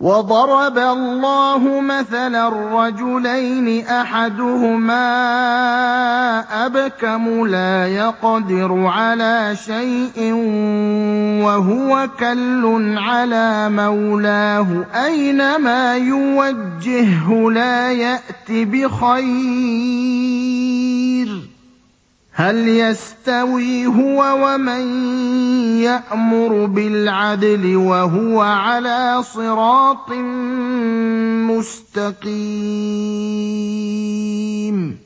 وَضَرَبَ اللَّهُ مَثَلًا رَّجُلَيْنِ أَحَدُهُمَا أَبْكَمُ لَا يَقْدِرُ عَلَىٰ شَيْءٍ وَهُوَ كَلٌّ عَلَىٰ مَوْلَاهُ أَيْنَمَا يُوَجِّههُّ لَا يَأْتِ بِخَيْرٍ ۖ هَلْ يَسْتَوِي هُوَ وَمَن يَأْمُرُ بِالْعَدْلِ وَهُوَ عَلَىٰ صِرَاطٍ مُّسْتَقِيمٍ